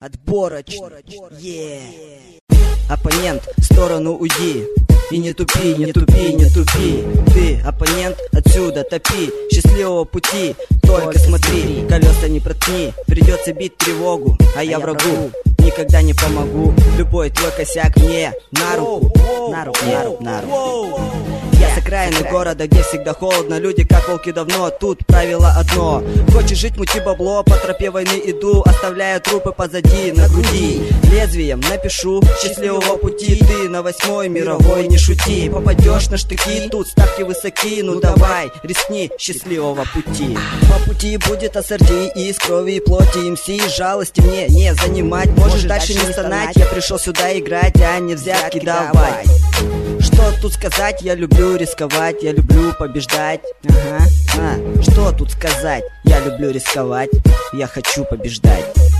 Отборочный, Оппонент, в сторону уйди. И не тупи, не тупи, не тупи. Ты, оппонент, отсюда топи. Счастливого пути, только смотри. Колеса не проткни, придется бить тревогу. А я врагу никогда не помогу. Любой твой косяк мне на руку. На руку, на руку, на руку. Я с окраины города, где всегда холодно. Люди как волки давно, тут правило одно. Хочешь жить, мути бабло, по тропе войны иду, оставляя трупы позади, на груди. Лезвием напишу счастливого пути. Ты на 8-й мировой, не шути. Попадешь на штыки, тут ставки высоки. Ну давай, рискни, счастливого пути. По пути будет ассорти из крови и плоти. МС из жалости мне не занимать. Можешь дальше не стонать, я пришел сюда играть, а не взятки давать. Что тут сказать, я люблю рисковать, я люблю побеждать. Что тут сказать, я люблю рисковать, я хочу побеждать.